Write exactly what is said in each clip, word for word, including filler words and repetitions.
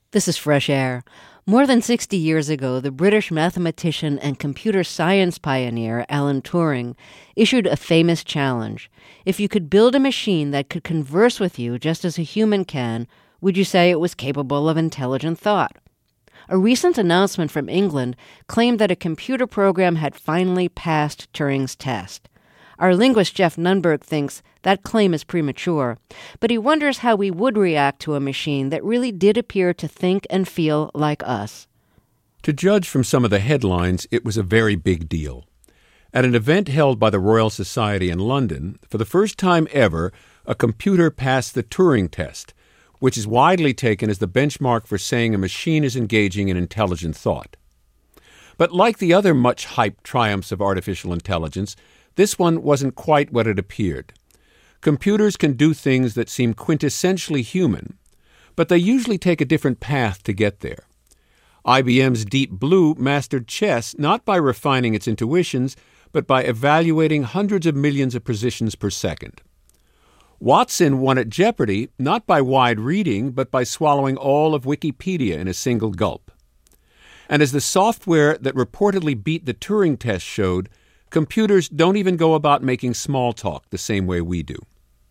This is Fresh Air. More than sixty years ago, the British mathematician and computer science pioneer Alan Turing issued a famous challenge. If you could build a machine that could converse with you just as a human can, would you say it was capable of intelligent thought? A recent announcement from England claimed that a computer program had finally passed Turing's test. Our linguist Jeff Nunberg thinks that claim is premature, but he wonders how we would react to a machine that really did appear to think and feel like us. To judge from some of the headlines, it was a very big deal. At an event held by the Royal Society in London, for the first time ever, a computer passed the Turing test, which is widely taken as the benchmark for saying a machine is engaging in intelligent thought. But like the other much-hyped triumphs of artificial intelligence, this one wasn't quite what it appeared. Computers can do things that seem quintessentially human, but they usually take a different path to get there. I B M's Deep Blue mastered chess not by refining its intuitions, but by evaluating hundreds of millions of positions per second. Watson won at Jeopardy not by wide reading, but by swallowing all of Wikipedia in a single gulp. And as the software that reportedly beat the Turing test showed, computers don't even go about making small talk the same way we do.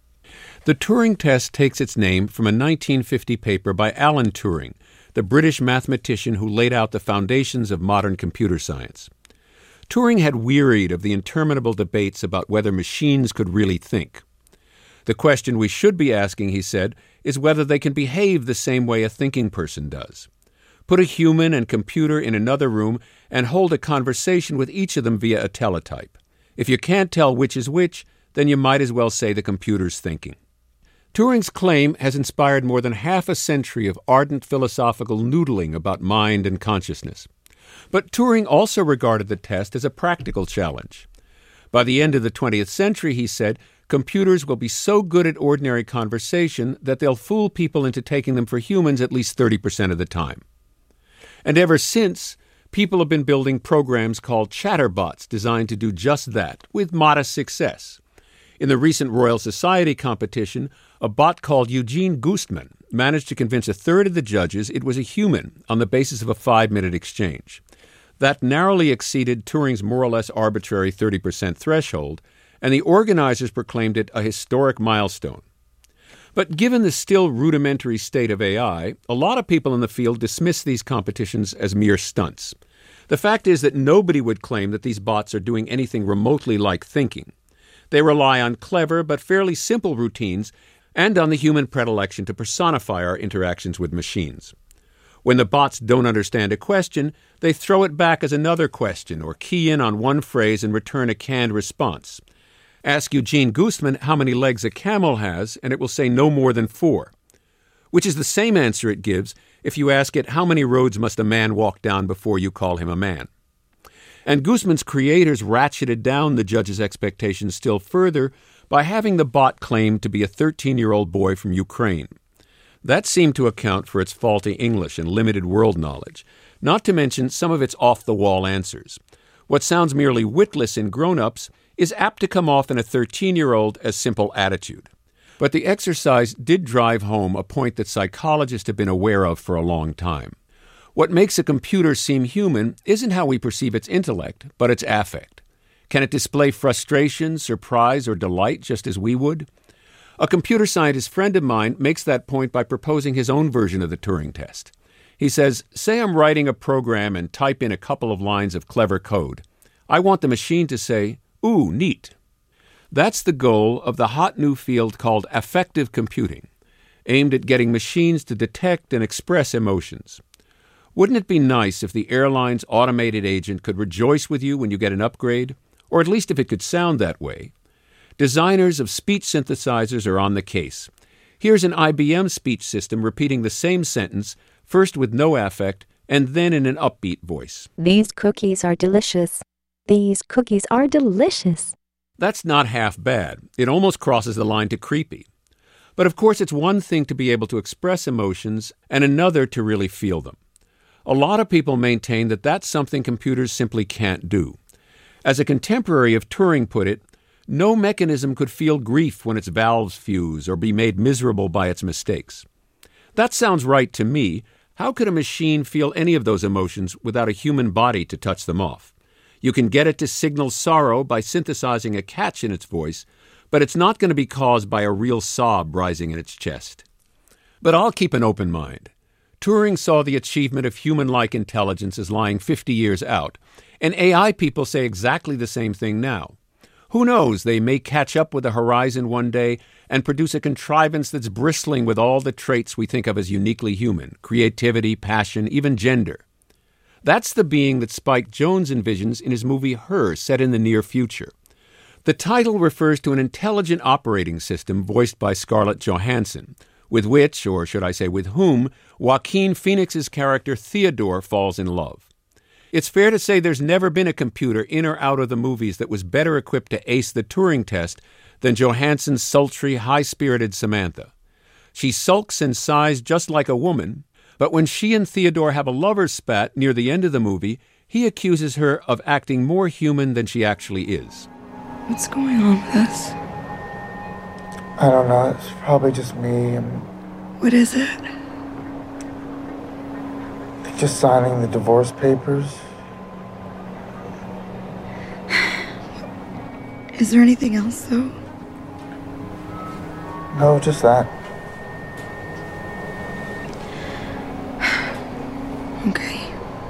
The Turing test takes its name from a nineteen fifty paper by Alan Turing, the British mathematician who laid out the foundations of modern computer science. Turing had wearied of the interminable debates about whether machines could really think. The question we should be asking, he said, is whether they can behave the same way a thinking person does. Put a human and computer in another room and hold a conversation with each of them via a teletype. If you can't tell which is which, then you might as well say the computer's thinking. Turing's claim has inspired more than half a century of ardent philosophical noodling about mind and consciousness. But Turing also regarded the test as a practical challenge. By the end of the twentieth century, he said, computers will be so good at ordinary conversation that they'll fool people into taking them for humans at least thirty percent of the time. And ever since, people have been building programs called chatterbots designed to do just that, with modest success. In the recent Royal Society competition, a bot called Eugene Goostman managed to convince a third of the judges it was a human on the basis of a five-minute exchange. That narrowly exceeded Turing's more or less arbitrary thirty percent threshold, and the organizers proclaimed it a historic milestone. But given the still rudimentary state of A I, a lot of people in the field dismiss these competitions as mere stunts. The fact is that nobody would claim that these bots are doing anything remotely like thinking. They rely on clever but fairly simple routines and on the human predilection to personify our interactions with machines. When the bots don't understand a question, they throw it back as another question or key in on one phrase and return a canned response. Ask Eugene Goostman how many legs a camel has, and it will say no more than four, which is the same answer it gives if you ask it how many roads must a man walk down before you call him a man. And Goostman's creators ratcheted down the judge's expectations still further by having the bot claim to be a thirteen-year-old boy from Ukraine. That seemed to account for its faulty English and limited world knowledge, not to mention some of its off-the-wall answers. What sounds merely witless in grown-ups is apt to come off in a thirteen-year-old as simple attitude. But the exercise did drive home a point that psychologists have been aware of for a long time. What makes a computer seem human isn't how we perceive its intellect, but its affect. Can it display frustration, surprise, or delight just as we would? A computer scientist friend of mine makes that point by proposing his own version of the Turing test. He says, say I'm writing a program and type in a couple of lines of clever code. I want the machine to say, ooh, neat. That's the goal of the hot new field called affective computing, aimed at getting machines to detect and express emotions. Wouldn't it be nice if the airline's automated agent could rejoice with you when you get an upgrade, or at least if it could sound that way? Designers of speech synthesizers are on the case. Here's an I B M speech system repeating the same sentence, first with no affect, and then in an upbeat voice. These cookies are delicious. These cookies are delicious. That's not half bad. It almost crosses the line to creepy. But of course, it's one thing to be able to express emotions and another to really feel them. A lot of people maintain that that's something computers simply can't do. As a contemporary of Turing put it, no mechanism could feel grief when its valves fuse or be made miserable by its mistakes. That sounds right to me. How could a machine feel any of those emotions without a human body to touch them off? You can get it to signal sorrow by synthesizing a catch in its voice, but it's not going to be caused by a real sob rising in its chest. But I'll keep an open mind. Turing saw the achievement of human-like intelligence as lying fifty years out, and A I people say exactly the same thing now. Who knows, they may catch up with the horizon one day and produce a contrivance that's bristling with all the traits we think of as uniquely human: creativity, passion, even gender. That's the being that Spike Jonze envisions in his movie Her, set in the near future. The title refers to an intelligent operating system voiced by Scarlett Johansson, with which, or should I say with whom, Joaquin Phoenix's character Theodore falls in love. It's fair to say there's never been a computer in or out of the movies that was better equipped to ace the Turing test than Johansson's sultry, high-spirited Samantha. She sulks and sighs just like a woman, but when she and Theodore have a lover's spat near the end of the movie, he accuses her of acting more human than she actually is. What's going on with us? I don't know. It's probably just me. I'm What is it? just signing the divorce papers. Is there anything else, though? No, just that. Okay.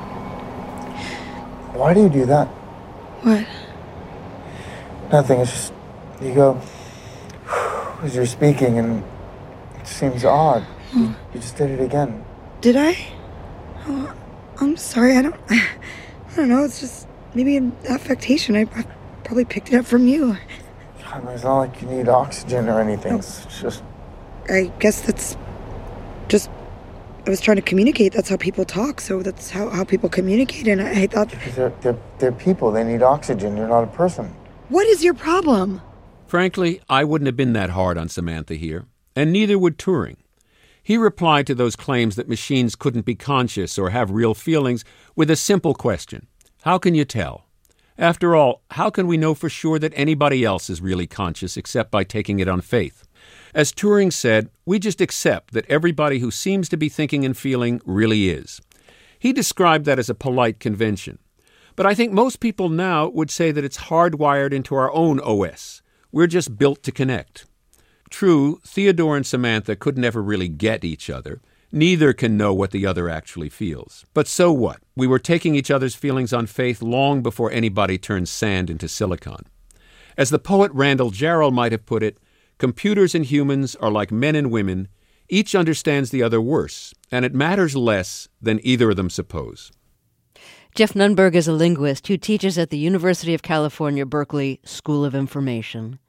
Why do you do that? What? Nothing. It's just you go as you're speaking, and it seems odd. You, you just did it again. Did I? Oh, I'm sorry. I don't. I don't know. It's just maybe an affectation. I, I probably picked it up from you. I mean, it's not like you need oxygen or anything. No. It's just I guess that's just. I was trying to communicate. That's how people talk. So that's how, how people communicate. And I, I thought, because they're, they're, they're people. They need oxygen. You're not a person. what is your problem? Frankly, I wouldn't have been that hard on Samantha here, and neither would Turing. He replied to those claims that machines couldn't be conscious or have real feelings with a simple question: how can you tell? After all, how can we know for sure that anybody else is really conscious except by taking it on faith? As Turing said, we just accept that everybody who seems to be thinking and feeling really is. He described that as a polite convention. But I think most people now would say that it's hardwired into our own O S. We're just built to connect. True, Theodore and Samantha could never really get each other. Neither can know what the other actually feels. But so what? We were taking each other's feelings on faith long before anybody turned sand into silicon. As the poet Randall Jarrell might have put it, computers and humans are like men and women. Each understands the other worse, and it matters less than either of them suppose. Jeff Nunberg is a linguist who teaches at the University of California, Berkeley School of Information.